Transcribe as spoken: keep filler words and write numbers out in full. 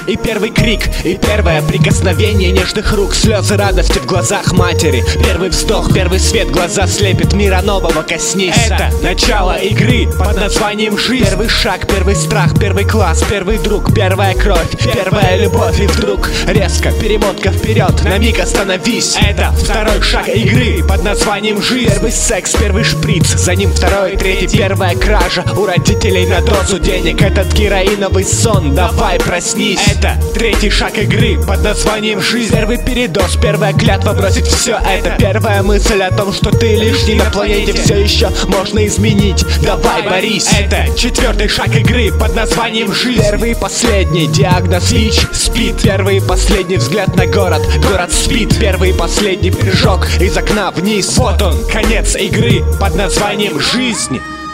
и первый крик, и первое прикосновение нежных рук, слезы радости в глазах матери, первый вздох, первый свет, глаза слепит, мира нового коснись. Это начало игры под названием жизнь. Первый шаг, первый страх, первый класс, первый друг, первая кровь, первая любовь. И вдруг резко перемотка вперед, на миг остановись. Это второй шаг игры под названием жизнь. Первый секс, первый шприц, за ним второй, третий, первая кража у родителей на дозу денег. Этот героиновый сон, давай проснись. Это третий шаг игры под названием жизнь. Первый передоз, первая клятва бросить все это. Первая мысль о том, что ты лишний на планете, все еще можно изменить, давай борись. Это четвертый шаг игры под названием жизнь. Первый и последний диагноз ВИЧ, СПИД. Первый и последний взгляд на город, город спит. Первый и последний прыжок из окна вниз. Вот он, конец игры под названием жизнь.